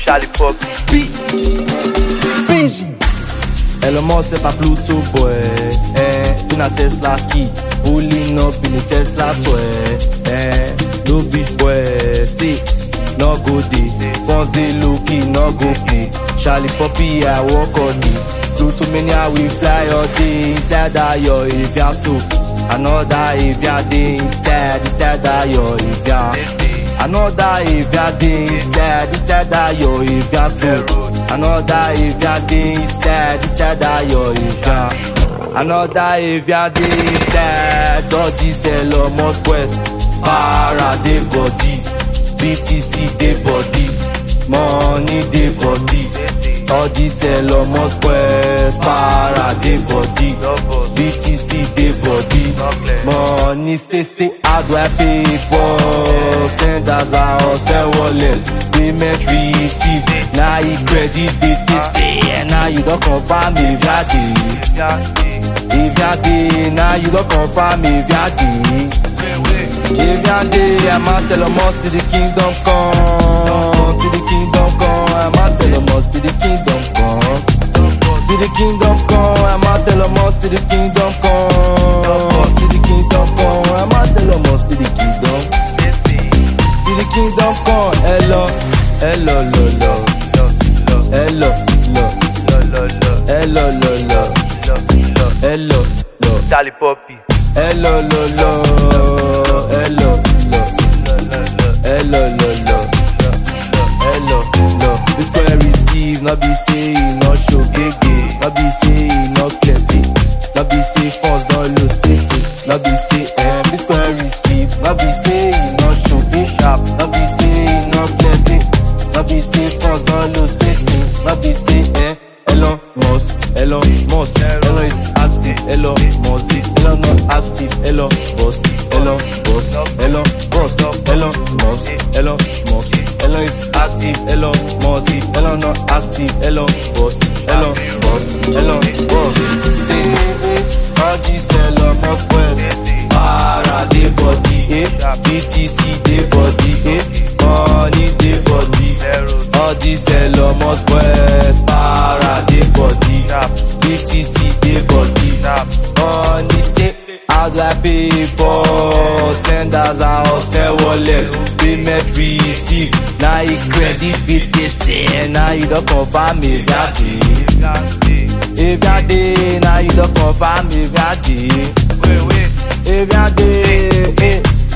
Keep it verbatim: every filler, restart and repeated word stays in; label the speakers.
Speaker 1: Charlie Pop.
Speaker 2: P. Benji. Elon Musk c'est pas Pluto boy. Eh, in a Tesla key. Pulling up in a Tesla toy. Eh, no bitch boy. See, no go day. Funds they low key, no go pay. Charlie Poppy, I walk on it. Pluto mania we fly all day. Inside that yo if ya so. Another if ya day inside, inside that yo if ya. Another if ya day inside, inside that yo if ya so. Another if ya day inside, inside that yo if ya. Another if ya day inside, all this Elon Musk quest. Para de body, B T C de body, money de body. All this Elon Musk quest. Para de body, B T C de body, money say say how do I pay for? Send as a send wallet, payment receive. Now you credit B T C, and now you don't confirm if ya dey. If ya dey, now you don't confirm if ya dey. If ya dey, I'ma tell them us to the kingdom come, to the kingdom come. I'ma tell them us to the kingdom come, to the kingdom come. I'ma tell them us to the kingdom come, to the kingdom come. I'ma tell them us to the kingdom, to the kingdom come. Hello, hello, lo, lo, hello, lo, hello, lo, lo, hello, lo,
Speaker 1: Charlie Poppy.
Speaker 2: hello, lo, lo, hello, lo, hello, lo, lo, hello, lo. This boy receive, not be say he no show gege, not be say he no classy, not be say funds no low say say, not be say eh. This boy receive, not be say he no show gege, not be say he no classy, not be say funds no low say say, not be say eh. Elon Musk, Elon Musk, Elon is active, Elon Musk, Elon not active, Elon bust, Elon bust, Elon bust, Elon Musk, Elon Musk, Elon is active, Elon Musk, Elon not active, Elon bust, Elon bust, Elon bust. Say, all this Elon Musk quest, para de body, eh, B T C de body, eh, money de body. All this Elon Musk quest, para de body, B T C de body. Money say, how do I pay for? Send as a send wallet, payment receive. Now you credit B T C, now you don't confirm if ya dey. If ya dey, now you don't confirm if ya dey. If ya dey, eh.